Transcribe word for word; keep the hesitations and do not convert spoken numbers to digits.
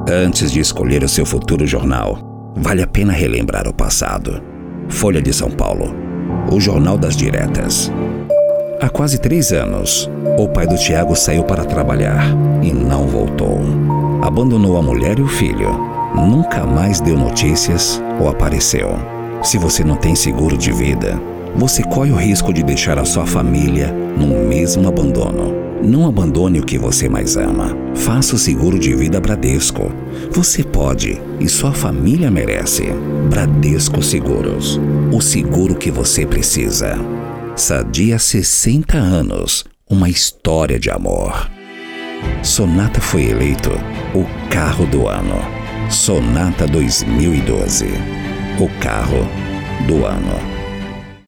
Antes de escolher o seu futuro jornal, vale a pena relembrar o passado. Folha de São Paulo, o Jornal das Diretas. Há quase três anos, o pai do Tiago saiu para trabalhar e não voltou. Abandonou a mulher e o filho. Nunca mais deu notícias ou apareceu. Se você não tem seguro de vida, você corre o risco de deixar a sua família no mesmo abandono. Não abandone o que você mais ama. Faça o seguro de vida Bradesco. Você pode e sua família merece. Bradesco Seguros. O seguro que você precisa. Sadia sessenta anos. Uma história de amor. Sonata foi eleito o carro do ano. Sonata dois mil e doze. O carro do ano.